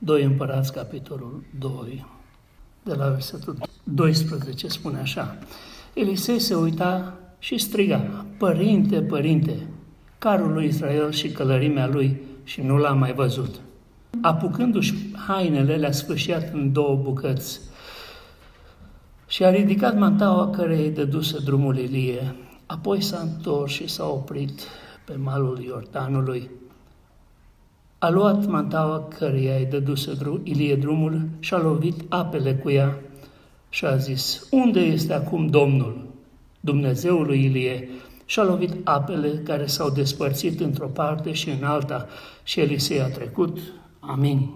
2 Împărați, capitolul 2, de la versetul 12, spune așa: Elisei se uita și striga: Părinte, părinte, carul lui Israel și călărimea lui, și nu l-a mai văzut. Apucându-și hainele, le-a sfâșiat în 2 bucăți și a ridicat mantaua care îi dăduse drumul Ilie. Apoi s-a întors și s-a oprit pe malul Iordanului. A luat mantaua căreia îi dăduse Ilie drumul și a lovit apele cu ea și a zis: Unde este acum Domnul, Dumnezeul lui Ilie? Și a lovit apele care s-au despărțit într-o parte și în alta și Elisei a trecut. Amin.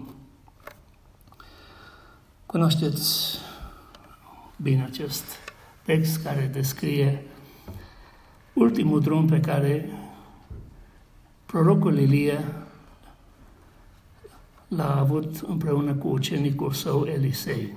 Cunoașteți bine acest text care descrie ultimul drum pe care prorocul Ilie l-a avut împreună cu ucenicul său Elisei.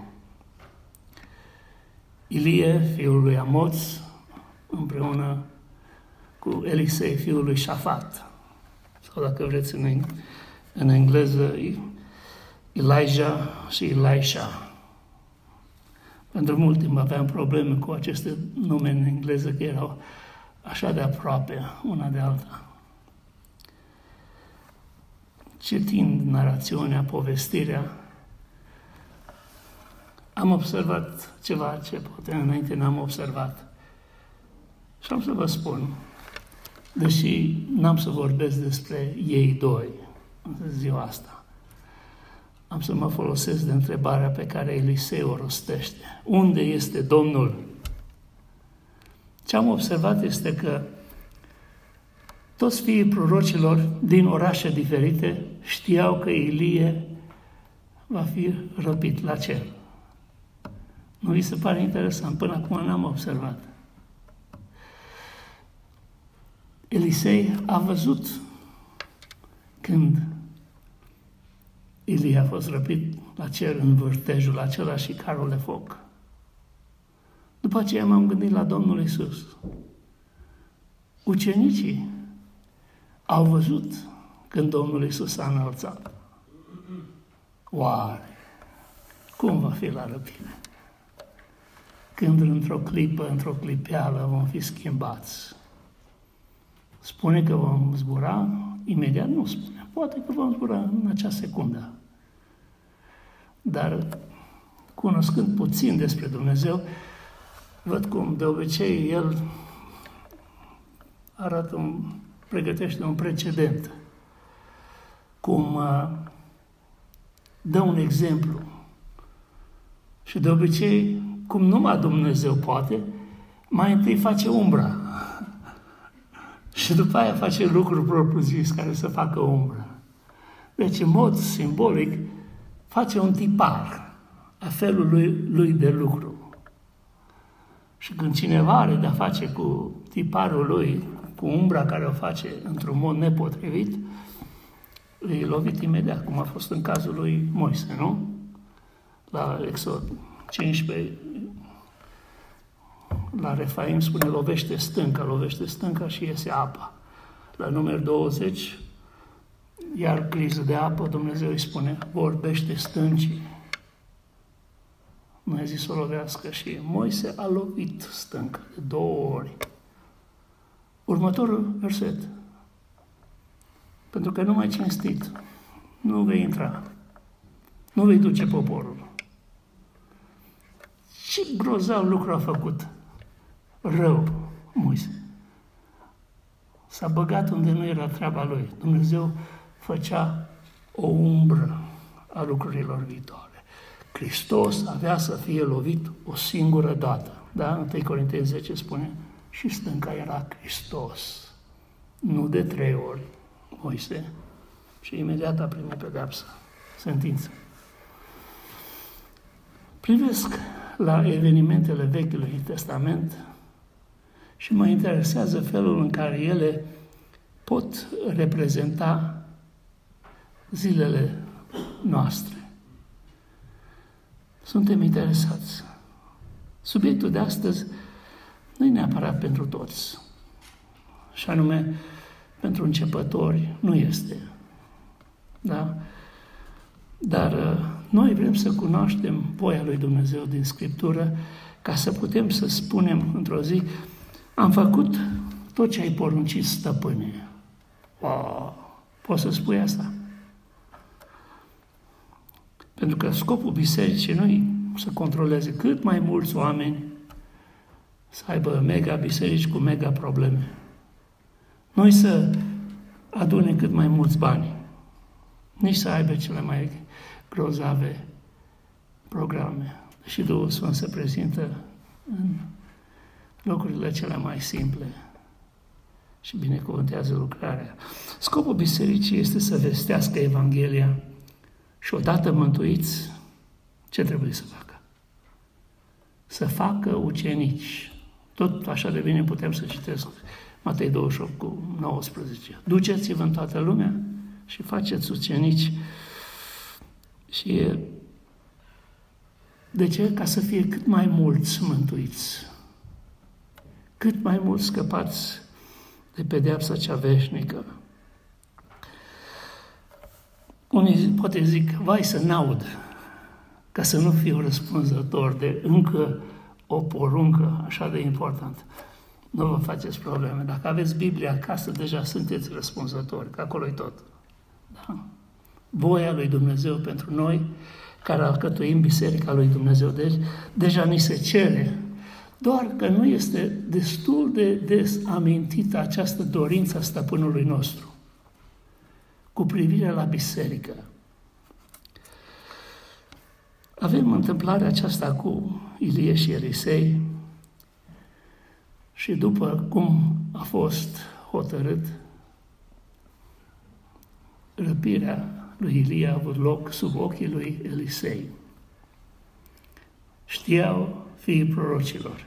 Ilie, fiul lui Amoț, împreună cu Elisei, fiul lui Șafat, sau dacă vreți în engleză, Elijah și Elisha. Pentru mult timp aveam probleme cu aceste nume în engleză, că erau așa de aproape una de alta. Citind narațiunea, povestirea, am observat ceva ce poate înainte n-am observat. Și am să vă spun, deși n-am să vorbesc despre ei doi în ziua asta, am să mă folosesc de întrebarea pe care Elisei o rostește. Unde este Domnul? Ce am observat este că toți fiii prorocilor din orașe diferite știau că Ilie va fi răpit la cer. Nu vi se pare interesant? Până acum n-am observat. Elisei a văzut când Ilie a fost răpit la cer în vârtejul acela și carul de foc. După aceea m-am gândit la Domnul Iisus. Ucenicii au văzut când Domnul Iisus s-a înălțat. Oare cum va fi la răpire? Când într-o clipă, într-o clipeală vom fi schimbați. Spune că vom zbura imediat? Nu spune. Poate că vom zbura în acea secundă. Dar cunoscând puțin despre Dumnezeu, văd cum de obicei El pregătește un precedent, cum dă un exemplu. Și de obicei, cum numai Dumnezeu poate, mai întâi face umbra. Și după aia face lucruri propriu-zis care să facă umbră. Deci, în mod simbolic, face un tipar a felului lui de lucru. Și când cineva are de-a face cu tiparul lui, cu umbra care o face într-un mod nepotrivit, îi e lovit imediat, cum a fost în cazul lui Moise, nu? La Exod 15, la Refaim spune lovește stânca și iese apa. La număr 20, iar criză de apă, Dumnezeu îi spune, vorbește stâncii. Nu a zis să o lovească și Moise a lovit stânca de 2 ori. Următorul verset. Pentru că nu mai cinstit, nu vei intra, nu vei duce poporul. Ce grozav lucru a făcut? Rău, Moise. S-a băgat unde nu era treaba lui. Dumnezeu făcea o umbră a lucrurilor viitoare. Hristos avea să fie lovit o singură dată. Da? 1 Corinteni 10 spune, și stânca era Hristos. Nu de 3 ori, Moise. Și imediat a primit pedeapsă, sentință. Privesc la evenimentele Vechiului Testament și mă interesează felul în care ele pot reprezenta zilele noastre. Suntem interesați. Subiectul de astăzi nu e neapărat pentru toți. Și anume, pentru începători nu este. Da? Dar noi vrem să cunoaștem voia lui Dumnezeu din Scriptură ca să putem să spunem într-o zi: am făcut tot ce ai poruncit, stăpâne. Poți să spui asta? Pentru că scopul bisericii nu e să controleze cât mai mulți oameni, să aibă mega biserici cu mega probleme. Noi să adune cât mai mulți bani, nici să aibă cele mai grozave programe. Și Duhul Sfânt se prezintă în locurile cele mai simple și binecuvântează lucrarea. Scopul bisericii este să vestească Evanghelia și odată mântuiți, ce trebuie să facă? Să facă ucenici. Tot așa de bine putem să citesc Matei 28 cu 19. Duceți-vă în toată lumea și faceți ucenici. Și de ce? Ca să fie cât mai mulți mântuiți, cât mai mulți scăpați de pedeapsa cea veșnică. Unii poate zic: vai să n-aud, ca să nu fiu răspunzător de încă o poruncă așa de importantă. Nu vă faceți probleme. Dacă aveți Biblia acasă, deja sunteți răspunzători, că acolo e tot. Da? Voia lui Dumnezeu pentru noi, care alcătuim Biserica lui Dumnezeu, deci deja ni se cere. Doar că nu este destul de des amintită această dorință a stăpânului nostru cu privire la biserică. Avem întâmplarea aceasta cu Ilie și Elisei și după cum a fost hotărât, răpirea lui Ilie a avut loc sub ochii lui Elisei. Știau fiii prorocilor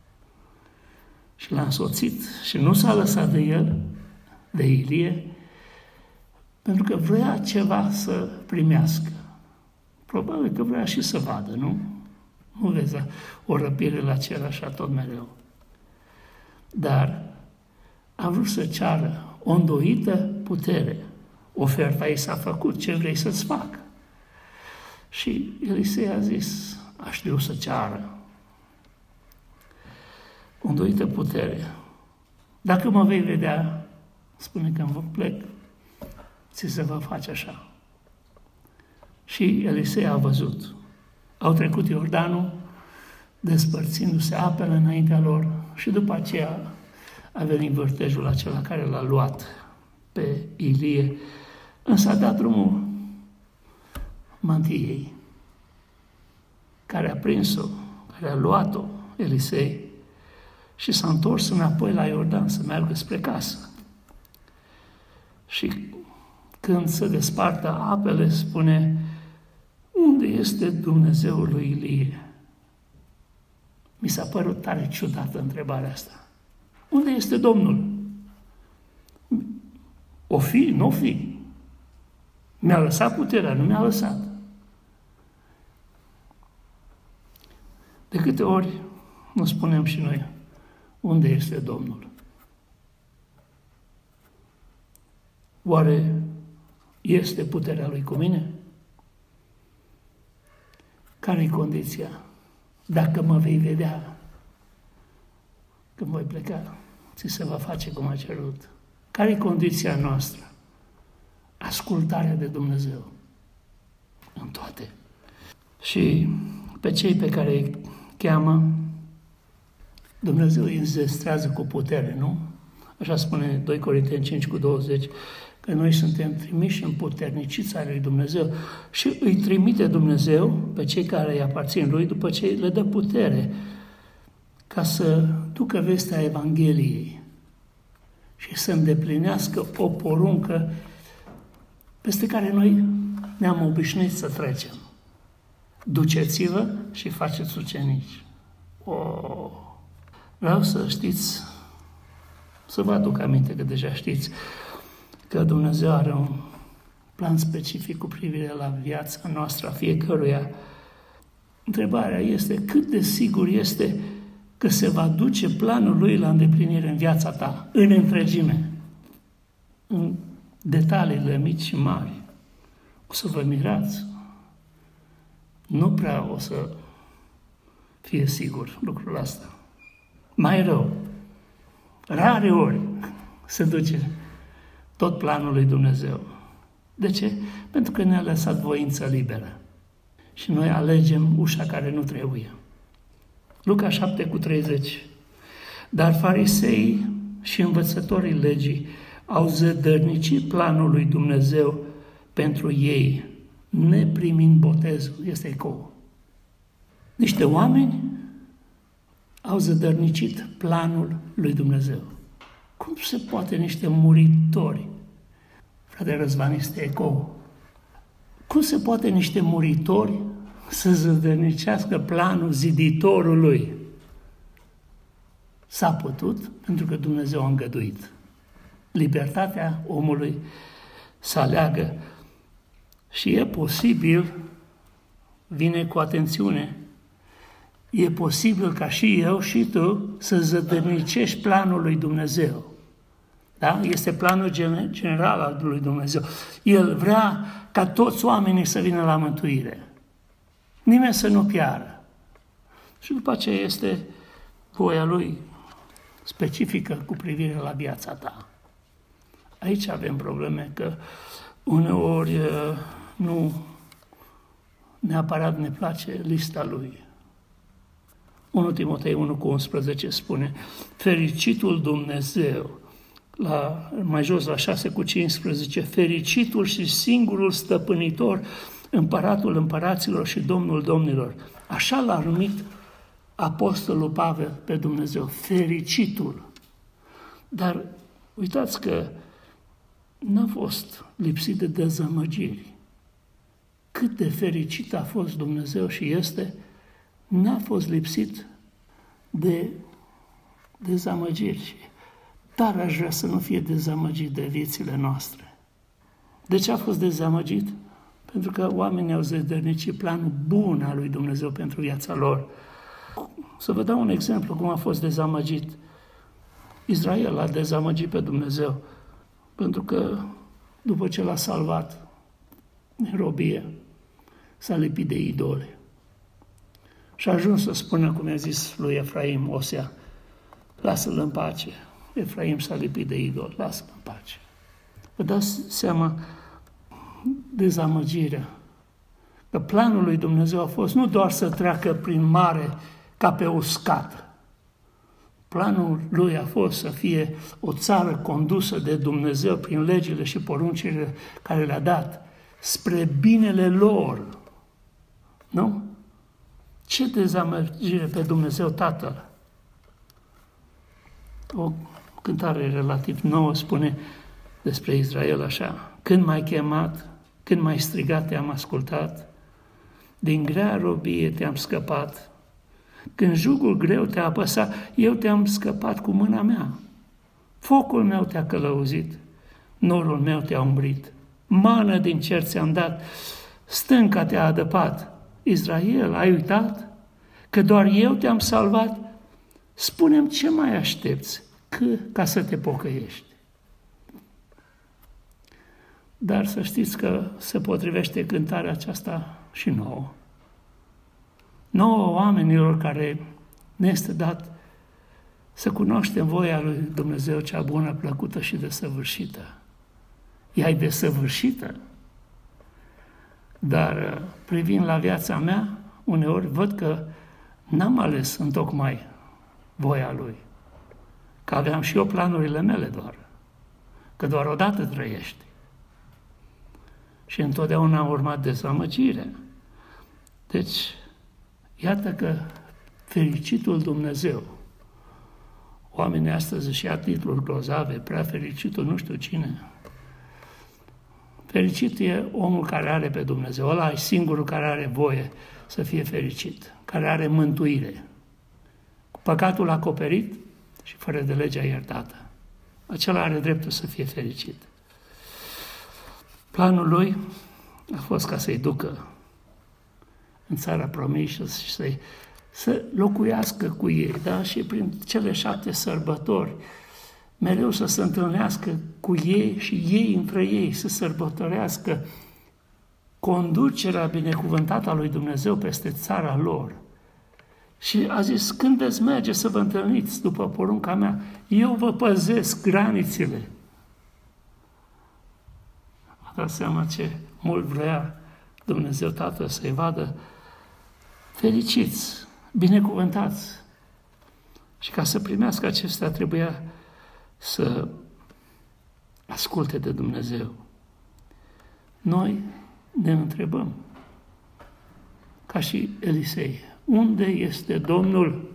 și l-a însoțit și nu s-a lăsat de el, de Ilie, pentru că vrea ceva să primească. Probabil că vrea și să vadă, nu? Nu vezi o răpire la cer așa tot mereu. Dar a vrut să ceară o îndoită putere. Oferta ei s-a făcut, ce vrei să-ți fac? Și Elisei a zis: a știu să ceară o îndoită putere. Dacă mă vei vedea, spune că îmi plec, ți se va face așa. Și Elisei a văzut. Au trecut Iordanul, despărțindu-se apele înaintea lor și după aceea a venit vârtejul acela care l-a luat pe Ilie, însă a dat drumul mantiei, care a prins-o, care a luat-o Elisei și s-a întors înapoi la Iordan să meargă spre casă. Și când se despartă apele, spune: unde este Dumnezeul lui Ilie? Mi s-a părut tare ciudată întrebarea asta. Unde este Domnul? O fi, nu o fi. Mi-a lăsat puterea, nu mi-a lăsat. De câte ori nu spunem și noi: unde este Domnul? Oare este puterea Lui cu mine? Care-i condiția? Dacă mă vei vedea, când voi pleca, ți se va face cum a cerut. Care-i condiția noastră? Ascultarea de Dumnezeu în toate. Și pe cei pe care îi cheamă, Dumnezeu îi înzestrează cu putere, nu? Așa spune 2 Corinteni 5 cu 20, că noi suntem trimiși împuterniciți ale lui Dumnezeu și îi trimite Dumnezeu pe cei care îi aparțin lui, după ce le dă putere ca să ducă vestea Evangheliei și să îndeplinească o poruncă peste care noi ne-am obișnuit să trecem. Duceți-vă și faceți ucenici. Vreau să știți, să vă aduc aminte că deja știți, că Dumnezeu are un plan specific cu privire la viața noastră a fiecăruia. Întrebarea este: cât de sigur este că se va duce planul Lui la îndeplinire în viața ta, în întregime, în detaliile mici și mari? O să vă mirați, nu prea o să fie sigur lucrul ăsta. Mai rău, rare ori se duce tot planul lui Dumnezeu. De ce? Pentru că ne-a lăsat voință liberă. Și noi alegem ușa care nu trebuie. Luca 7:30. Dar fariseii și învățătorii legii au zădărnicit planul lui Dumnezeu pentru ei, neprimind botezul. Este ecou. Niște oameni au zădărnicit planul lui Dumnezeu. Cum se poate niște muritori? Frate Răzvan, este ecou. Cum se poate niște muritori să zădărnicească planul ziditorului? S-a putut pentru că Dumnezeu a îngăduit. Libertatea omului să aleagă. Și e posibil, vine cu atențiune, e posibil ca și eu și tu să zădărnicești planul lui Dumnezeu. Da? Este planul general al lui Dumnezeu. El vrea ca toți oamenii să vină la mântuire. Nimeni să nu piară. Și după aceea este voia lui specifică cu privire la viața ta. Aici avem probleme că uneori nu neapărat ne place lista lui. 1 Timotei 1:11 spune: fericitul Dumnezeu, mai jos la 6:15, fericitul și singurul stăpânitor, împăratul împăraților și Domnul domnilor. Așa l-a numit apostolul Pavel pe Dumnezeu, fericitul. Dar uitați că n-a fost lipsit de dezamăgiri. Cât de fericit a fost Dumnezeu și este, n-a fost lipsit de dezamăgiri. Dar aș vrea să nu fie dezamăgit de viețile noastre. De ce a fost dezamăgit? Pentru că oamenii au zădărnicit planul bun al lui Dumnezeu pentru viața lor. Să vă dau un exemplu cum a fost dezamăgit. Israel a dezamăgit pe Dumnezeu pentru că după ce l-a salvat în robie, s-a lipit de idole. Și a ajuns să spună, cum i-a zis lui Efraim, Osea, lasă-l în pace. Efraim s-a lipit de idol, lasă-l în pace. Vă dați seama dezamăgirea. Că planul lui Dumnezeu a fost nu doar să treacă prin mare ca pe uscat. Planul lui a fost să fie o țară condusă de Dumnezeu prin legile și poruncile care le-a dat spre binele lor. Nu? Ce dezamăgire pe Dumnezeu Tatăl! O cântare relativ nouă spune despre Israel așa: când m-ai chemat, când m-ai strigat, te-am ascultat, din grea robie te-am scăpat, când jugul greu te-a apăsat, eu te-am scăpat cu mâna mea. Focul meu te-a călăuzit, norul meu te-a umbrit, mană din cer ți-am dat, stânca te-a adăpat. Israel, ai uitat că doar eu te-am salvat? Spune-mi ce mai aștepți ca să te pocăiești. Dar să știți că se potrivește cântarea aceasta și nouă. Nouă oamenilor care ne este dat să cunoaștem voia lui Dumnezeu cea bună, plăcută și desăvârșită. Ea e desăvârșită, dar privind la viața mea, uneori văd că n-am ales întocmai voia lui. Că aveam și eu planurile mele doar. Că doar odată trăiești. Și întotdeauna a urmat dezamăgirea. Deci, iată că fericitul Dumnezeu, oamenii astăzi își ia titluri grozave, prea fericitul nu știu cine. Fericit e omul care are pe Dumnezeu. Ăla e singurul care are voie să fie fericit, care are mântuire. Cu păcatul acoperit și fără de legea iertată. Acela are dreptul să fie fericit. Planul lui a fost ca să-i ducă în țara promisă și să locuiască cu ei, da? Și prin cele 7 sărbători, mereu să se întâlnească cu ei și ei între ei, să sărbătorească conducerea binecuvântată a lui Dumnezeu peste țara lor. Și a zis, când veți merge să vă întâlniți după porunca mea, eu vă păzesc granițele. A dat seama ce mult vrea Dumnezeu Tatăl să-i vadă fericiți, binecuvântați. Și ca să primească acestea trebuia să asculte de Dumnezeu. Noi ne întrebăm, ca și Elisei, unde este Domnul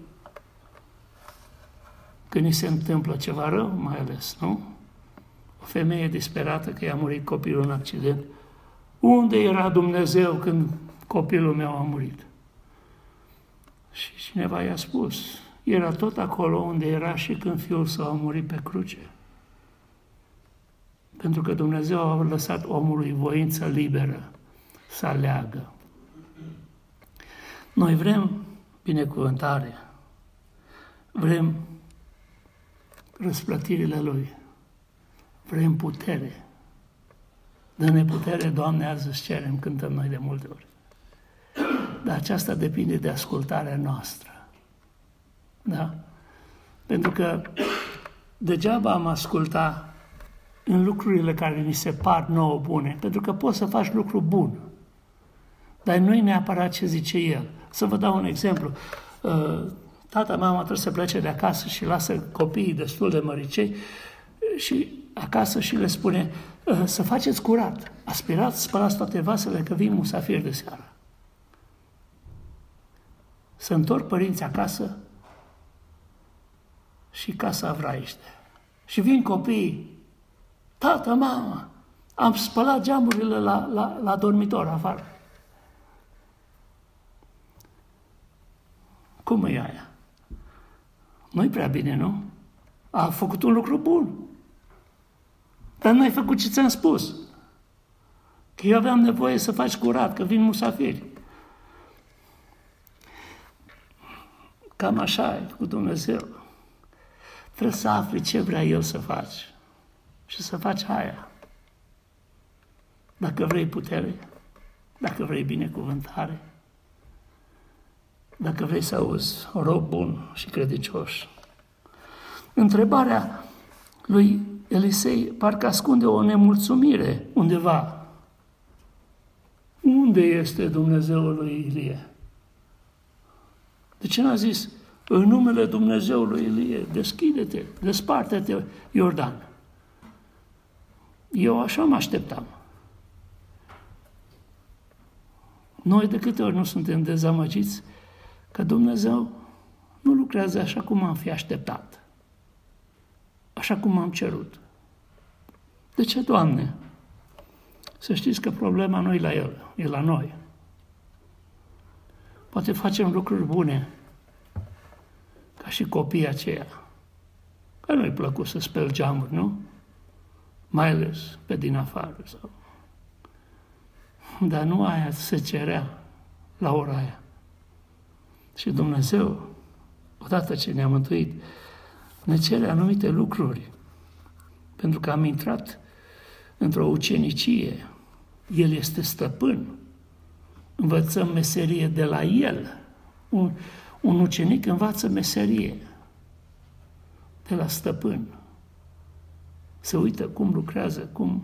când ni se întâmplă ceva rău, mai ales, nu? O femeie disperată că i-a murit copilul în accident. Unde era Dumnezeu când copilul meu a murit? Și cineva i-a spus, era tot acolo unde era și când fiul său a murit pe cruce. Pentru că Dumnezeu a lăsat omului voință liberă să aleagă. Noi vrem binecuvântare, vrem răsplătirile Lui, vrem putere. Dă-ne putere, Doamne, azi îți cerem, cântăm noi de multe ori. Dar aceasta depinde de ascultarea noastră. Da? Pentru că degeaba am ascultat în lucrurile care ni se par nouă bune, pentru că poți să faci lucru bun, dar nu-i neapărat ce zice El. Să vă dau un exemplu. Tata, mama trebuie să plece de acasă și lasă copiii destul de măricei și acasă și le spune să faceți curat, aspirați, spălați toate vasele că vin musafiri de seară. Să întorc părinții acasă și casa vraiște. Și vin copiii, tată, mamă, am spălat geamurile la dormitor afară. Cum e aia? Nu-i prea bine, nu? A făcut un lucru bun. Dar n-ai făcut ce ți-am spus. Că eu aveam nevoie să faci curat, că vin musafiri. Cam așa e cu Dumnezeu. Trebuie să afli ce vrea El să faci. Și să faci aia. Dacă vrei putere, dacă vrei binecuvântare, dacă vrei să auzi rob bun și credincios. Întrebarea lui Elisei parcă ascunde o nemulțumire undeva. Unde este Dumnezeul lui Ilie? De ce n-a zis, în numele Dumnezeului Ilie, deschide-te, desparte-te, Iordan? Eu așa mă așteptam. Noi de câte ori nu suntem dezamăgiți că Dumnezeu nu lucrează așa cum am fi așteptat, așa cum am cerut. De ce, Doamne? Să știți că problema nu e la El, e la noi. Poate facem lucruri bune, ca și copiii aceia, că nu-i plăcut să speli geamuri, nu? Mai ales pe din afară. Sau... Dar nu aia se cerea la ora aia. Și Dumnezeu, odată ce ne-a mântuit, ne cere anumite lucruri, pentru că am intrat într-o ucenicie. El este stăpân. Învățăm meserie de la El. Un ucenic învață meserie de la stăpân. Se uită cum lucrează, cum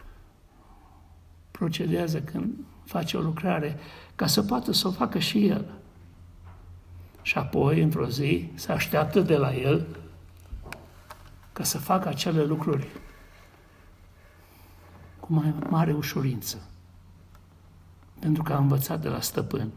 procedează când face o lucrare, ca să poată să o facă și el. Și apoi, într-o zi, se așteaptă de la el ca să facă acele lucruri cu mai mare ușurință. Pentru că a învățat de la stăpân.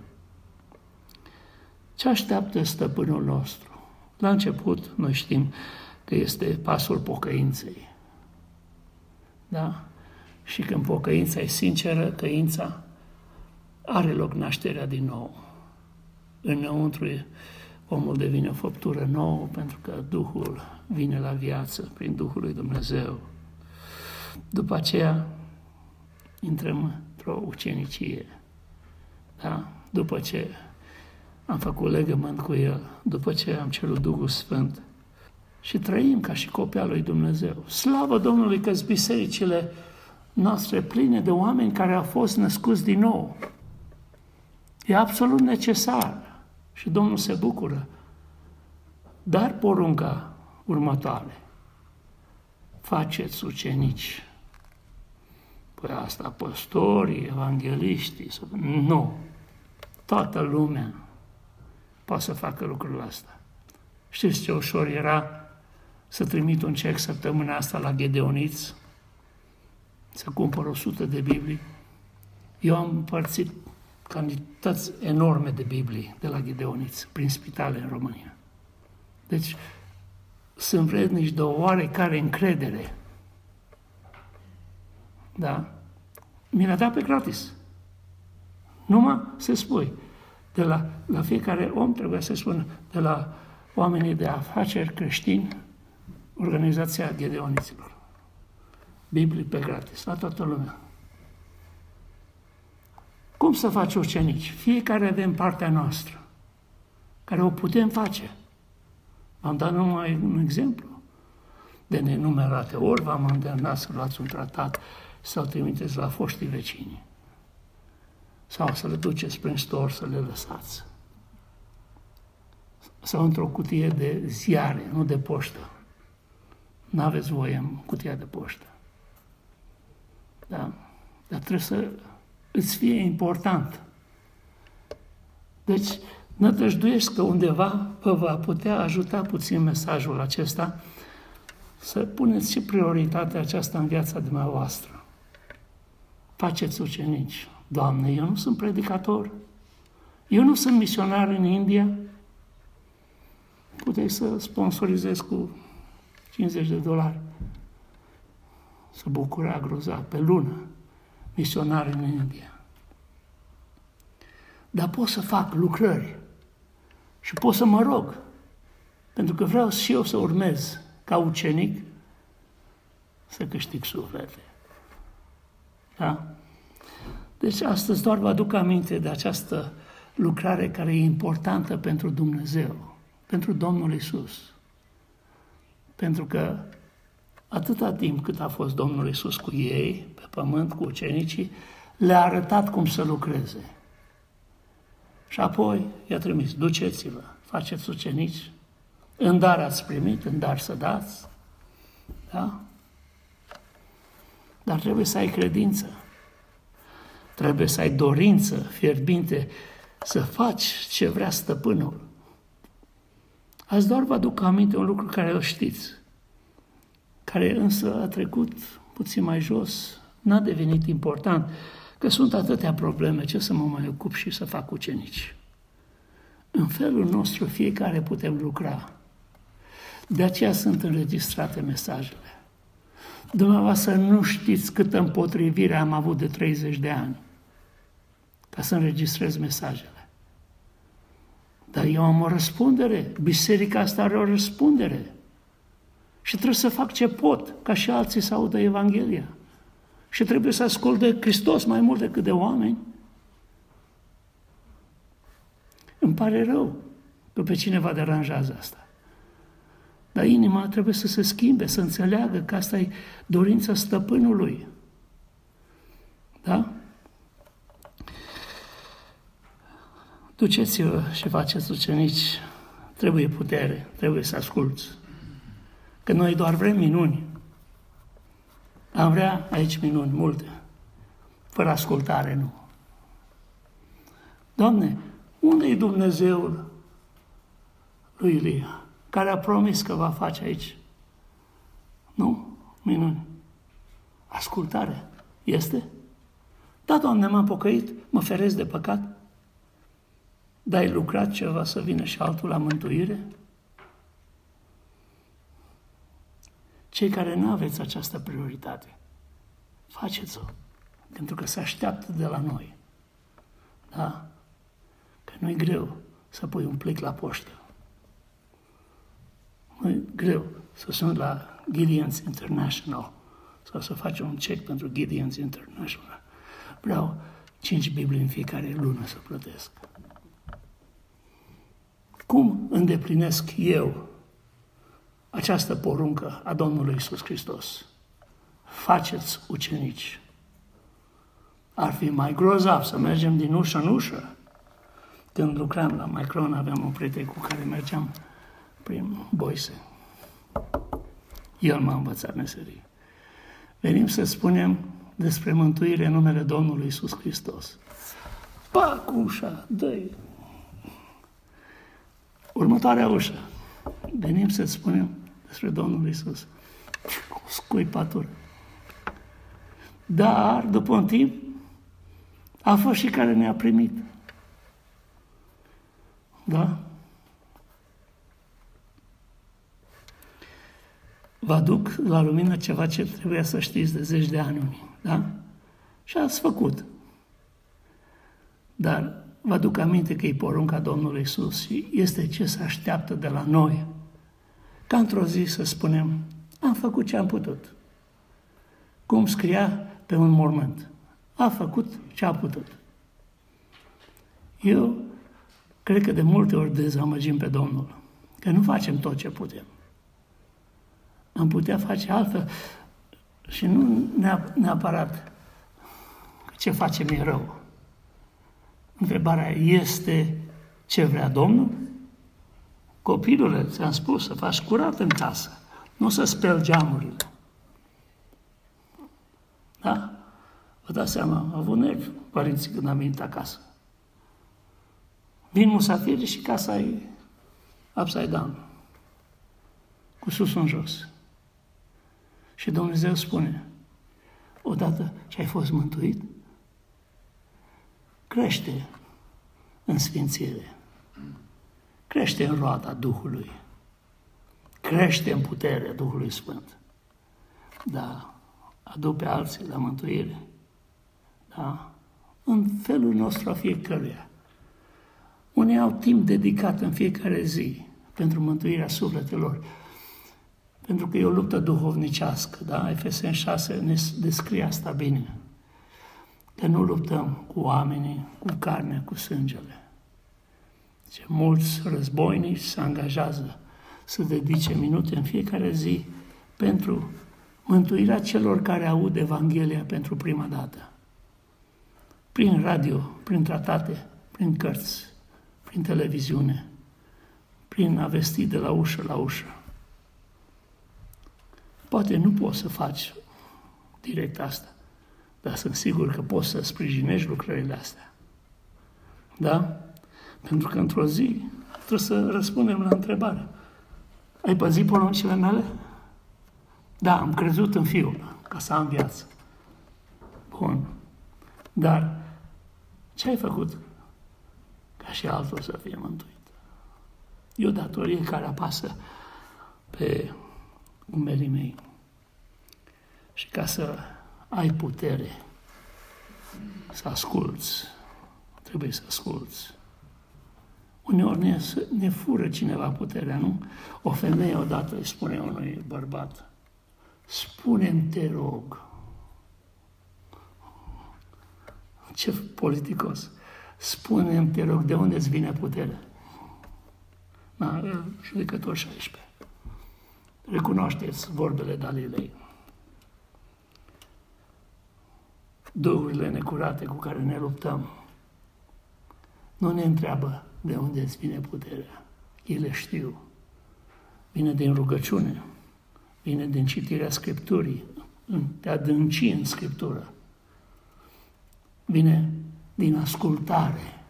Ce așteaptă stăpânul nostru? La început, noi știm că este pasul pocăinței. Da? Și când pocăința e sinceră, căința, are loc nașterea din nou. Înăuntru omul devine o făptură nouă pentru că Duhul vine la viață prin Duhul lui Dumnezeu. După aceea intrăm într-o ucenicie. Da? După ce am făcut legământ cu El, după ce am cerut Duhul Sfânt și trăim ca și copii al lui Dumnezeu. Slavă Domnului că bisericile noastre pline de oameni care au fost născuți din nou. E absolut necesar și Domnul se bucură. Dar porunca următoare: faceți ucenici. Păi asta păstorii, evangeliștii, nu. Toată lumea poate să facă lucrul ăsta. Știți ce ușor era să trimit un cec săptămâna asta la Gedeoniți, să cumpăr 100 de Biblii? Eu am împărțit cantități enorme de Biblii de la Gedeoniți, prin spitale în România. Deci, sunt vrednici de o oarecare încredere. Da? Mi l-a dat pe gratis. Numai să spui. De la fiecare om trebuie să spună, de la oamenii de afaceri creștini, Organizația Gedeoniților. Biblii pe gratis, la toată lumea. Cum să faci ucenici? Fiecare avem partea noastră, care o putem face. V-am dat numai un exemplu. De nenumerate ori v-am îndemnat să luați un tratat sau trimiteți la foștii vecini. Sau să le duceți prin stor să le lăsați. Sau într-o cutie de ziare, nu de poștă. N-aveți voie în cutia de poștă. Da? Dar trebuie să îți fie important. Deci, nădăjduiesc că undeva vă va putea ajuta puțin mesajul acesta să puneți și prioritatea aceasta în viața dumneavoastră. Faceți ucenici. Doamne, eu nu sunt predicator. Eu nu sunt misionar în India. Puteți să sponsorizez cu $50. Să bucura grozav pe lună misionari în India. Dar pot să fac lucrări și pot să mă rog, pentru că vreau și eu să urmez ca ucenic să câștig suflete. Da? Deci astăzi doar vă aduc aminte de această lucrare care e importantă pentru Dumnezeu, pentru Domnul Iisus. Pentru că atâta timp cât a fost Domnul Iisus cu ei, pe pământ, cu ucenicii, le-a arătat cum să lucreze. Și apoi i-a trimis, duceți-vă, faceți ucenici, în dar ați primit, în dar să dați. Da? Dar trebuie să ai credință. Trebuie să ai dorință fierbinte să faci ce vrea stăpânul. Azi doar vă aduc aminte un lucru care o știți, care însă a trecut puțin mai jos, n-a devenit important, că sunt atâtea probleme, ce să mă mai ocup și să fac ucenici. În felul nostru fiecare putem lucra. De aceea sunt înregistrate mesajele. Dumneavoastră nu știți câtă împotrivire am avut de 30 de ani ca să înregistrez mesajele. Dar eu am o răspundere. Biserica asta are o răspundere. Și trebuie să fac ce pot, ca și alții să audă Evanghelia. Și trebuie să ascult de Hristos mai mult decât de oameni. Îmi pare rău că pe cineva deranjează asta. Dar inima trebuie să se schimbe, să înțeleagă că asta e dorința stăpânului. Da? Duceți-vă și faceți ucenici. Trebuie putere, trebuie să asculți. Că noi doar vrem minuni. Am vrea aici minuni multe. Fără ascultare, nu. Doamne, unde e Dumnezeul lui Ilia, care a promis că va face aici? Nu? Minuni. Ascultare. Este? Da, Doamne, m-am pocăit, mă feresc de păcat. Dar ai lucrat ceva să vină și altul la mântuire? Cei care nu aveți această prioritate, faceți-o, pentru că se așteaptă de la noi. Da? Că nu-i greu să pui un plic la poștă. Nu-i greu să suni la Gideon's International sau să faci un cec pentru Gideon's International. Vreau 5 Biblii în fiecare lună să plătesc. Cum îndeplinesc eu această poruncă a Domnului Iisus Hristos? Faceți ucenici. Ar fi mai grozav să mergem din ușă în ușă. Când lucram la Macron, aveam un prieten cu care mergeam prin Boise. El m-a învățat meserie. Venim să spunem despre mântuire în numele Domnului Iisus Hristos. Pac, ușa, dă-i. Următoarea ușă. Venim să spunem despre Domnul Iisus. Scuipatură. Dar, după un timp, a fost și care ne-a primit. Da? Vă aduc la lumină ceva ce trebuia să știți de 10 de ani unii. Da? Și ați făcut. Dar vă aduc aminte că e porunca Domnului Iisus și este ce se așteaptă de la noi. Ca într-o zi să spunem, am făcut ce am putut. Cum scria pe un mormânt. A făcut ce a putut. Eu cred că de multe ori dezamăgim pe Domnul, că nu facem tot ce putem. Am putea face altfel și nu neapărat ce facem e rău. Întrebarea este ce vrea Domnul? Copilule, ți-am spus să faci curat în casă, nu să speli geamurile. Da? Vă dați seama, am avut nervi părinții când am venit acasă. Vin musafiri și casa e upside down, cu sus în jos. Și Dumnezeu spune, odată ce ai fost mântuit, crește în sfințire, crește în roada Duhului, crește în puterea Duhului Sfânt. Da, adu pe alții la mântuire. Da, în felul nostru a fiecăruia. Unii au timp dedicat în fiecare zi pentru mântuirea sufletelor, pentru că e o luptă duhovnicească, da? Efeseni 6 ne descrie asta bine. Că nu luptăm cu oamenii, cu carnea, cu sângele. Deci, mulți războinici se angajează să dedice minute în fiecare zi pentru mântuirea celor care aud Evanghelia pentru prima dată. Prin radio, prin tratate, prin cărți, prin televiziune, prin a vesti de la ușă la ușă. Poate nu poți să faci direct asta, dar sunt sigur că poți să sprijinești lucrările astea. Da? Pentru că într-o zi trebuie să răspundem la întrebare. Ai păzit poruncile mele? Da, am crezut în Fiul, ca să am viață. Bun. Dar ce ai făcut ca și altul să fie mântuit? E o datorie care apasă pe umerii mei. Și ca să ai putere să asculți, trebuie să asculți. Uneori ne fură cineva puterea, nu? O femeie odată îi spune unui bărbat, spune-mi, te rog, ce politicos, spune-mi, te rog, de unde îți vine puterea? Da, judecător 16. Recunoașteți vorbele Dalilei. Duhurile necurate cu care ne luptăm nu ne întreabă de unde îți vine puterea. Ele știu. Vine din rugăciune, vine din citirea Scripturii, te adânci în Scriptură. Vine din ascultare.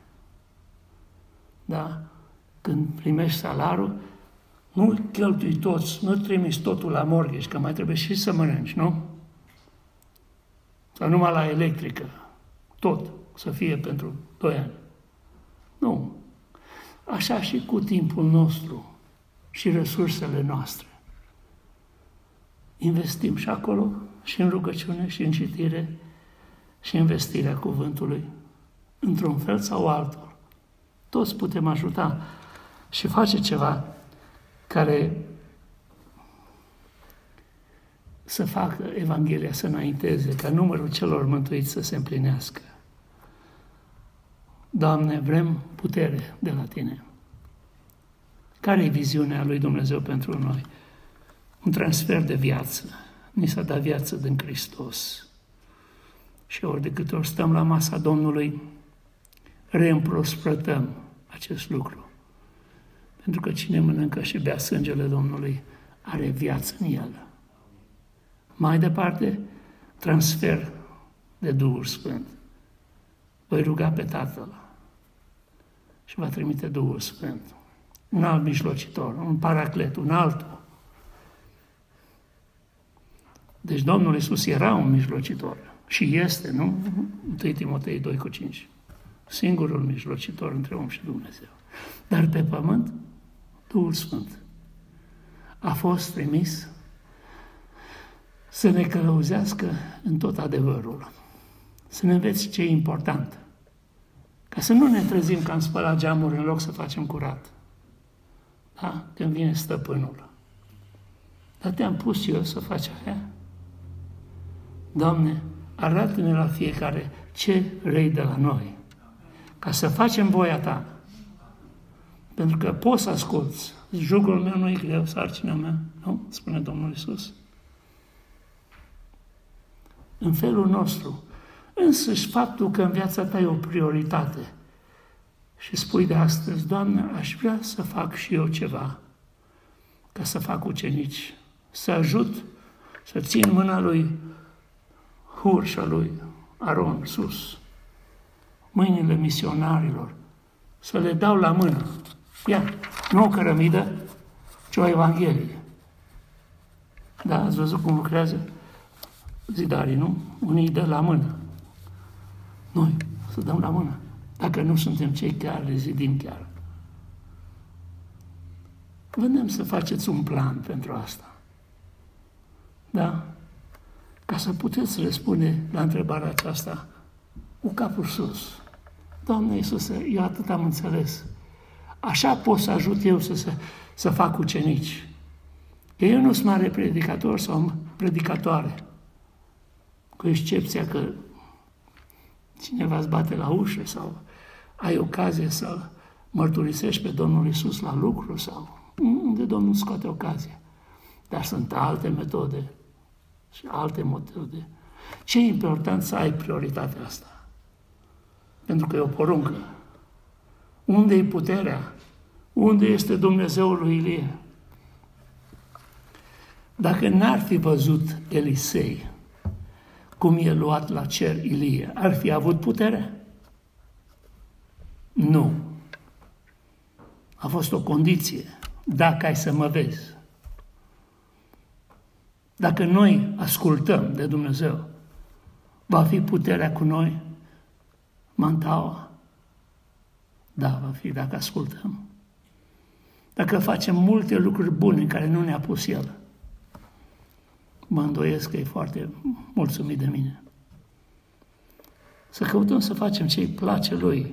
Da? Când primești salarul, nu cheltui toți, nu trimiți totul la mortgage, că mai trebuie și să mănânci, nu? Sau numai la electrică, tot, să fie pentru 2 ani. Nu. Așa și cu timpul nostru și resursele noastre. Investim și acolo, și în rugăciune, și în citire, și în vestirea cuvântului, într-un fel sau altul. Toți putem ajuta și face ceva care să facă Evanghelia să înainteze, ca numărul celor mântuiți să se împlinească. Doamne, vrem putere de la Tine. Care e viziunea lui Dumnezeu pentru noi? Un transfer de viață. Ni s-a dat viață din Hristos. Și ori de câte ori stăm la masa Domnului, reîmprospătăm acest lucru. Pentru că cine mănâncă și bea sângele Domnului are viață în el. Mai departe, transfer de Duhul Sfânt. Voi ruga pe Tatăl și va trimite Duhul Sfânt. Un alt mijlocitor, un paraclet, un altul. Deci Domnul Iisus era un mijlocitor și este, nu? 1 Timotei 2,5. Singurul mijlocitor între om și Dumnezeu. Dar pe pământ, Duhul Sfânt a fost trimis să ne călăuzească în tot adevărul. Să ne înveți ce e important. Ca să nu ne trezim că am spălat geamuri în loc să facem curat. Da? Când vine stăpânul. Dar te-am pus eu să faci aia? Doamne, arată-ne la fiecare ce vrei de la noi. Ca să facem voia Ta. Pentru că poți să asculți. Jugul meu nu e greu, sarcina mea. Nu? Spune Domnul Iisus. În felul nostru. Însăși faptul că în viața ta e o prioritate și spui de astăzi, Doamne, aș vrea să fac și eu ceva ca să fac ucenici, să ajut, să țin mâna lui Hur și a lui Aron sus, mâinile misionarilor, să le dau la mână. Ia, nu o cărămidă, ci o Evanghelie. Da, ați văzut cum lucrează zidarii, nu? Unii dă la mână. Noi să dăm la mână. Dacă nu suntem cei care le zidim chiar. Vedem să faceți un plan pentru asta. Da? Ca să puteți răspunde la întrebarea aceasta cu capul sus. Doamne Iisuse, eu atât am înțeles. Așa pot să ajut eu să fac ucenici. Că eu nu sunt mare predicator sau predicatoare. Cu excepția că cineva îți bate la ușă sau ai ocazie să mărturisești pe Domnul Iisus la lucru sau unde Domnul scoate ocazia. Dar sunt alte metode și alte metode. Ce e important să ai prioritatea asta? Pentru că e o poruncă. Unde e puterea? Unde este Dumnezeul lui Ilie? Dacă n-ar fi văzut Elisei cum e luat la cer Ilie, ar fi avut putere? Nu. A fost o condiție. Dacă ai să mă vezi. Dacă noi ascultăm de Dumnezeu, va fi puterea cu noi? Mantaua? Da, va fi dacă ascultăm. Dacă facem multe lucruri bune în care nu ne-a pus El, mă îndoiesc că e foarte mulțumit de mine. Să căutăm să facem ce îi place Lui.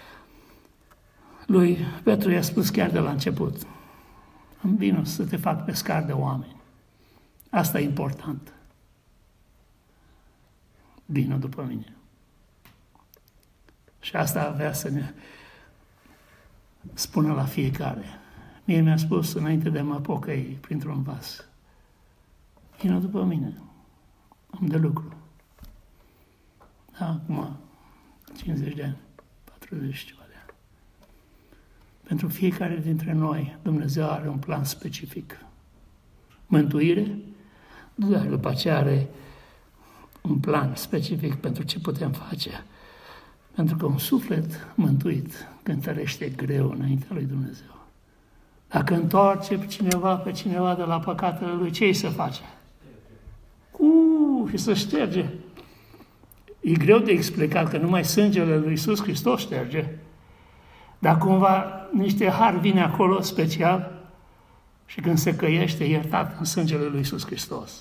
Lui Petru i-a spus chiar de la început, îmi vine să te fac pescar de oameni. Asta e important. Vină după mine. Și asta avea să ne spună la fiecare. Mie mi-a spus înainte de mă pocăi printr-un vas. Vină după mine. Am de lucru. Da, acum 50 de ani, 40 ceva de ani. Pentru fiecare dintre noi, Dumnezeu are un plan specific. Mântuire, dar după aceea are un plan specific pentru ce putem face. Pentru că un suflet mântuit cântărește greu înaintea lui Dumnezeu. Dacă întoarce pe cineva de la păcatele lui, ce îi se face? Și să șterge. E greu de explicat că numai sângele lui Iisus Hristos șterge. Dar cumva niște har vine acolo special și când se căiește, iertat în sângele lui Iisus Hristos.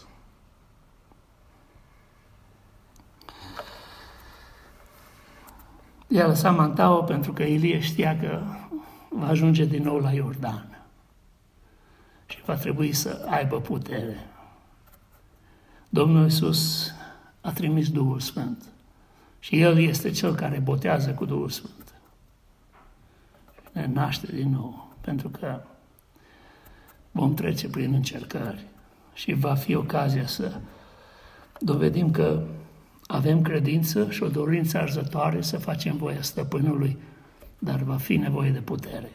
I-a lăsat mantaua pentru că Ilie știa că va ajunge din nou la Iordan și va trebui să aibă putere. Domnul Iisus a trimis Duhul Sfânt și El este Cel care botează cu Duhul Sfânt. Ne naște din nou, pentru că vom trece prin încercări și va fi ocazia să dovedim că Avem credință și o dorință arzătoare să facem voia Stăpânului, dar va fi nevoie de putere.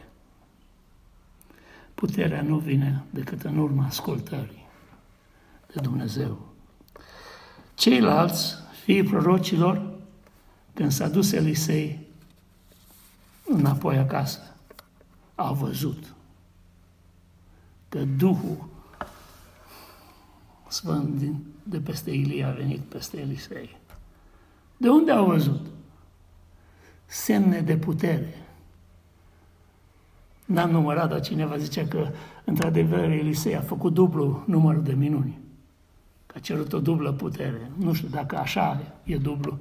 Puterea nu vine decât în urma ascultării de Dumnezeu. Ceilalți, fiii prorocilor, când s-a dus Elisei înapoi acasă, au văzut că Duhul Sfânt de peste Ilie a venit peste Elisei. De unde au văzut? Semne de putere. N-am numărat, dar cineva zicea că, într-adevăr, Elisei a făcut dublu numărul de minuni. Că a cerut o dublă putere. Nu știu dacă așa e dublu.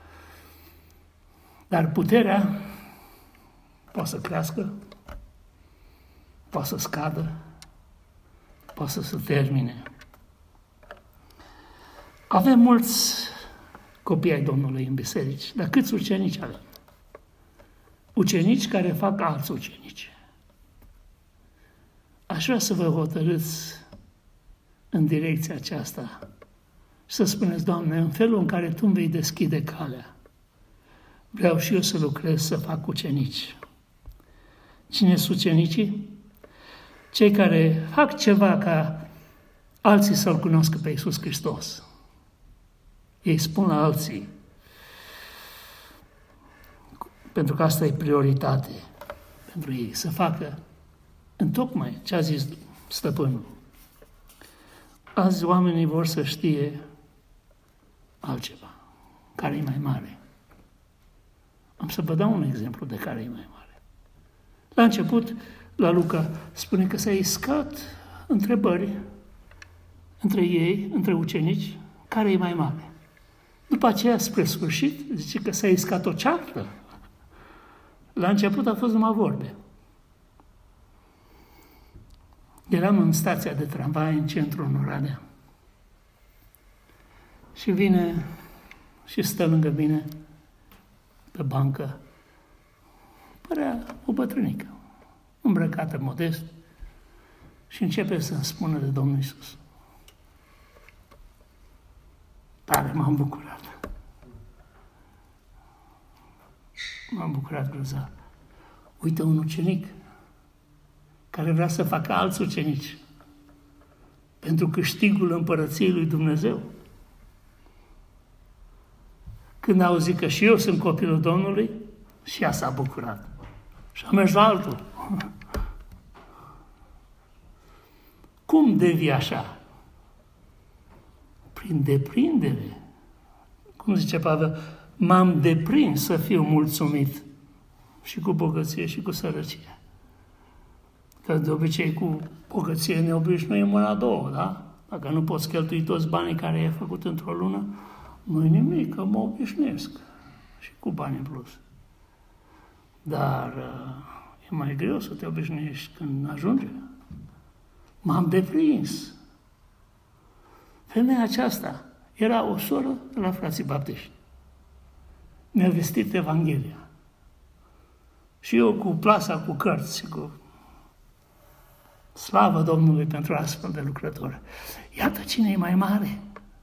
Dar puterea poate să crească, poate să scadă, poate să se termine. Avem mulți copii ai Domnului în biserici, dar câți ucenici avem? Ucenici care fac alți ucenici. Aș vrea să vă hotărâți în direcția aceasta și să spuneți, Doamne, în felul în care Tu îmi vei deschide calea, vreau și eu să lucrez, să fac ucenici. Cine sunt ucenicii? Cei care fac ceva ca alții să-L cunoască pe Iisus Hristos. Ei spun la alții, pentru că asta e prioritate pentru ei, să facă întocmai ce a zis Stăpânul. Azi oamenii vor să știe altceva, care e mai mare. Am să vă dau un exemplu de care e mai mare. La început, la Luca, spune că s-a iscat întrebări între ei, între ucenici, care e mai mare. După aceea, spre sfârșit, zice că s-a iscat o ceartă. La început a fost numai vorbe. Eram în stația de tramvai în centrul Oradea. Și vine și stă lângă mine pe bancă. Părea o bătrânică, îmbrăcată modest, și începe să-mi spună de Domnul Iisus. Tare m-am bucurat. M-am bucurat grozav. Uite un ucenic care vrea să facă alți ucenici pentru câștigul împărăției lui Dumnezeu. Când a auzit că și eu sunt copilul Domnului, și ea s-a bucurat. Și a mers la altul. Cum devii așa? Prin deprindere. Cum zice Pavel, m-am deprins să fiu mulțumit și cu bogăție și cu sărăcie. Că de obicei cu bogăție ne obișnuim una, două, da? Dacă nu poți cheltui toți banii care i-ai făcut într-o lună, nu-i nimic, că mă obișnuiesc și cu bani în plus. Dar e mai greu să te obișnuiești când ajunge. M-am deprins. Femeia aceasta era o soră de la frații baptiști. Mi-a vestit Evanghelia. Și eu cu plasa, cu cărți și cu slavă Domnului pentru astfel de lucrători. Iată cine e mai mare.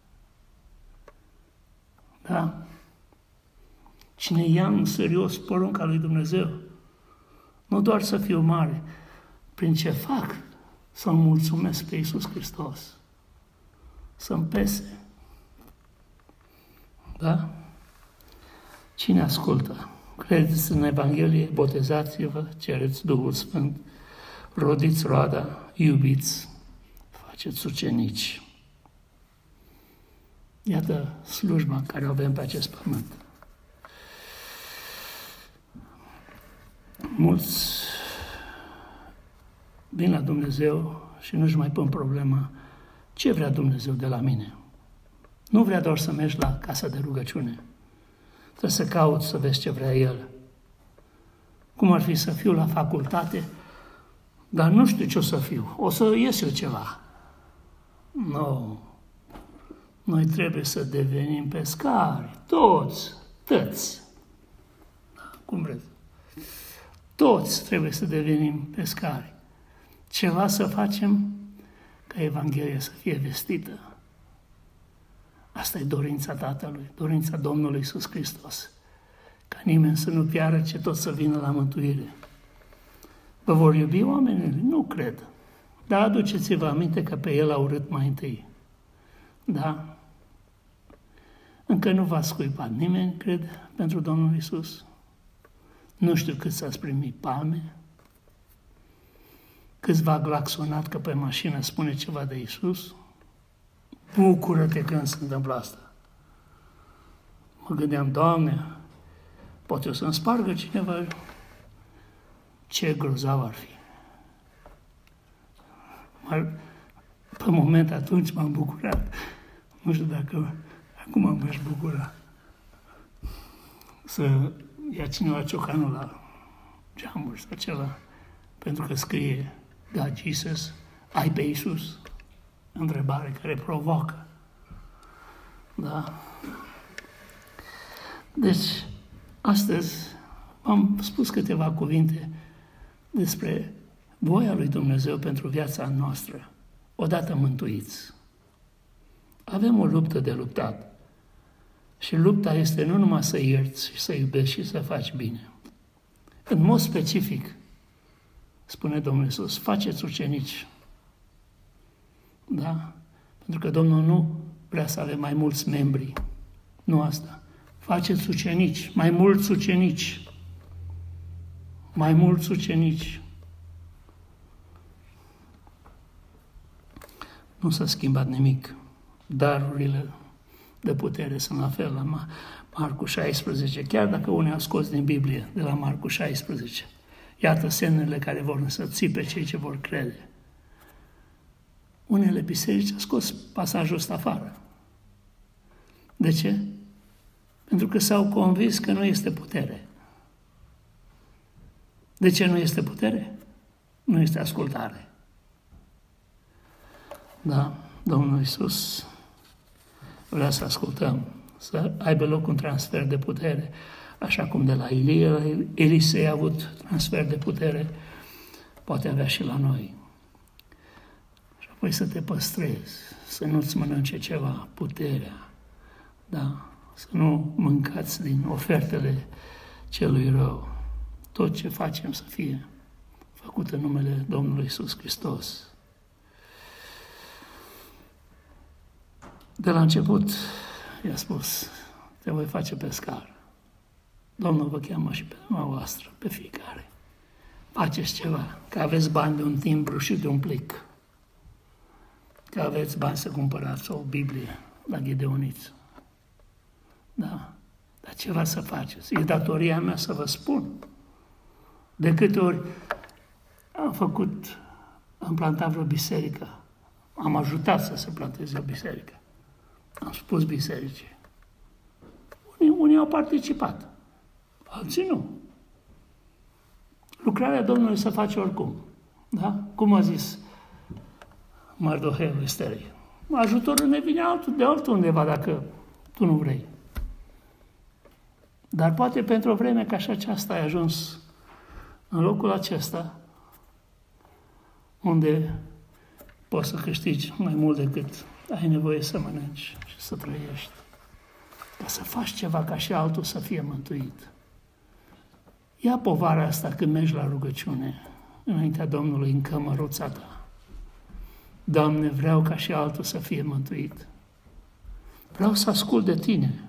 Da? Cine ia în serios porunca lui Dumnezeu, nu doar să fiu mare, prin ce fac, să-L mulțumesc pe Iisus Hristos. Să-mi pese. Da? Cine ascultă? Credeți în Evanghelie, botezați-vă, cereți Duhul Sfânt, rodiți roada, iubiți, faceți ucenici. Iată slujba care o avem pe acest pământ. Mulți vin la Dumnezeu și nu-și mai pun problema ce vrea Dumnezeu de la mine. Nu vrea doar să mergi la casa de rugăciune. Trebuie să cauți să vezi ce vrea El. Cum ar fi să fiu la facultate, dar nu știu ce o să fiu. O să ies eu ceva. Nu. Noi trebuie să devenim pescari. Toți. Cum vreți. Toți trebuie să devenim pescari. Ceva să facem ca Evanghelia să fie vestită. Asta e dorința Tatălui, dorința Domnului Iisus Hristos. Ca nimeni să nu piară, ci tot să vină la mântuire. Vă vor iubi oamenii? Nu cred. Dar aduceți-vă aminte că pe El a urât mai întâi. Da? Încă nu v-a scuipat nimeni, cred, pentru Domnul Iisus. Nu știu cât s-ați primit palme, câți v-a glaxonat că pe mașină spune ceva de Iisus. Bucură-te când se întâmplă asta. Mă gândeam, Doamne, poate o să-mi spargă cineva. Ce grozav ar fi. Pe moment atunci m-am bucurat. Nu știu dacă acum m-aș bucura. Să ia cineva ciocanul la geamuri sau ceva, pentru că scrie God Jesus, ai pe Iisus? Întrebare care provoacă. Da? Deci, astăzi am spus câteva cuvinte despre voia lui Dumnezeu pentru viața noastră, odată mântuiți. Avem o luptă de luptat. Și lupta este nu numai să ierți și să iubești și să faci bine. În mod specific, spune Domnul Iisus, faceți ucenici. Da? Pentru că Domnul nu vrea să avem mai mulți membri. Nu asta. Faceți ucenici, mai mulți ucenici. Mai mulți ucenici. Nu s-a schimbat nimic. Darurile de putere sunt la fel la Marcu 16, chiar dacă unii au scos din Biblie, de la Marcu 16. Iată semnele care vor însăți pe cei ce vor crede. Unele biserici au scos pasajul ăsta afară. De ce? Pentru că s-au convins că nu este putere. De ce nu este putere? Nu este ascultare. Da, Domnul Iisus vrea să ascultăm, să aibă loc un transfer de putere, așa cum de la Elisei a avut transfer de putere, poate avea și la noi. Și apoi să te păstrezi, să nu-ți mănânce ceva, puterea, da, să nu mâncați din ofertele celui rău. Tot ce facem să fie făcut în numele Domnului Iisus Hristos. De la început i-a spus, te voi face pescar. Domnul vă cheamă și pe dumneavoastră, pe fiecare. Faceți ceva, că aveți bani de un timbru și de un plic. Că aveți bani să cumpărați o Biblie la Ghideoniță. Da, dar ceva să faceți. E datoria mea să vă spun. De câte ori am plantat vreo biserică, am ajutat să se planteze o biserică. Am spus bisericii. Unii au participat, alții nu. Lucrarea Domnului se face oricum. Da? Cum a zis Mardoheu Esterei. Ajutorul ne vine de altundeva dacă tu nu vrei. Dar poate pentru o vreme ca și aceasta ai ajuns în locul acesta unde poți să câștigi mai mult decât ai nevoie să mănânci și să trăiești. Ca să faci ceva ca și altul să fie mântuit. Ia povara asta când mergi la rugăciune înaintea Domnului în cămăruța ta. Doamne, vreau ca și altul să fie mântuit. Vreau să ascult de Tine.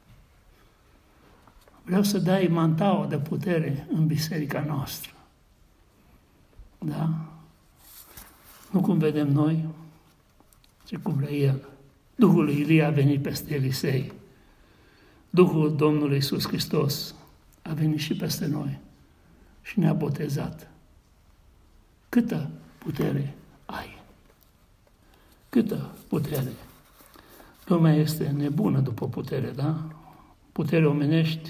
Vreau să dai mantaua de putere în biserica noastră. Da? Nu cum vedem noi, ci cum vrea El. Duhul lui Ilie a venit peste Elisei. Duhul Domnului Iisus Hristos a venit și peste noi și ne-a botezat. Câtă putere ai? Câtă putere? Lumea este nebună după putere, da? Putere omenești,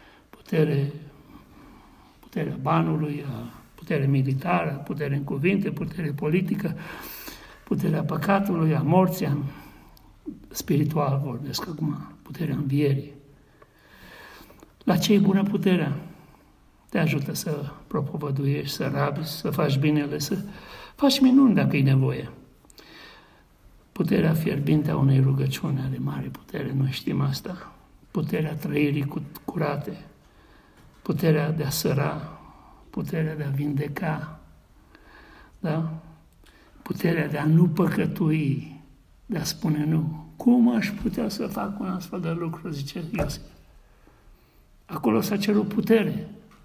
puterea banului, putere militară, putere în cuvinte, putere politică, puterea păcatului, a morții, spiritual vorbesc acum, puterea învierii. La ce e bună puterea? Te ajută să propovăduiești, să rabi, să faci binele, să faci minuni dacă e nevoie. Puterea fierbinte a unei rugăciuni are mare putere, noi știm asta. Puterea trăirii curate, puterea de a săra, puterea de a vindeca, da? Puterea de a nu păcătui, de a spune nu. Cum aș putea să fac un astfel de lucru, zice Iosif. Acolo s-a cerut putere.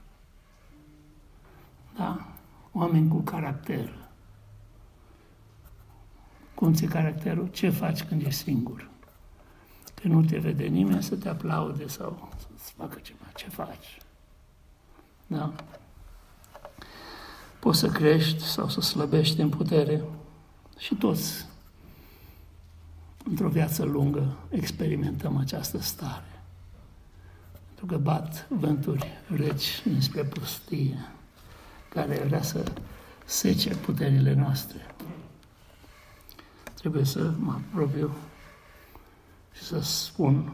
Da? Oameni cu caracter. Cum ți-e caracterul? Ce faci când ești singur? Când nu te vede nimeni să te aplaude sau să-ți facă ceva. Ce faci? Da? Poți să crești sau să slăbești în putere și toți, într-o viață lungă, experimentăm această stare. Pentru că bat vânturi reci înspre pustie, care vrea să sece puterile noastre. Trebuie să mă apropiu și să spun,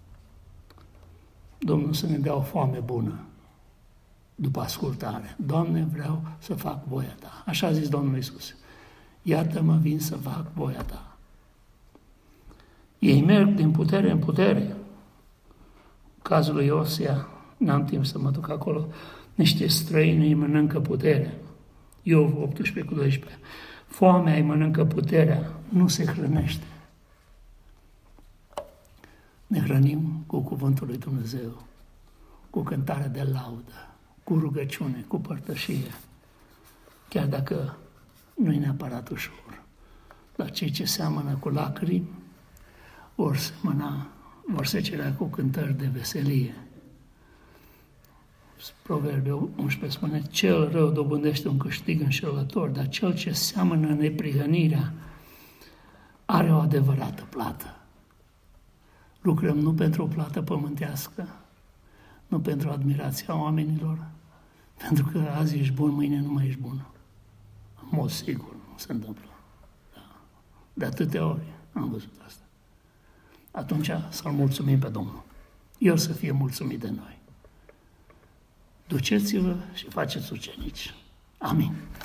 Domnul să ne dea o foame bună după ascultare. Doamne, vreau să fac voia Ta. Așa a zis Domnul Iisus. Iată-mă, vin să fac voia Ta. Ei merg din putere în putere. Cazul lui Osia, n-am timp să mă duc acolo, niște străini îi mănâncă puterea. Iov 18:12. Foamea îi mănâncă puterea, nu se hrănește. Ne hrănim cu cuvântul lui Dumnezeu, cu cântare de laudă, cu rugăciune, cu părtășie, chiar dacă nu-i neapărat ușor. Dar cei ce seamănă cu lacrimi vor secera cu cântări de veselie. Proverbiul 11 spune, cel rău dobândește un câștig înșelător, dar cel ce seamănă neprihănirea are o adevărată plată. Lucrăm nu pentru o plată pământească, nu pentru admirația oamenilor, pentru că azi ești bun, mâine nu mai ești bun. În mod sigur nu se întâmplă. Da. De atâtea ori am văzut asta. Atunci să-L mulțumim pe Domnul. El să fie mulțumit de noi. Duceți-vă și faceți ucenici. Amin.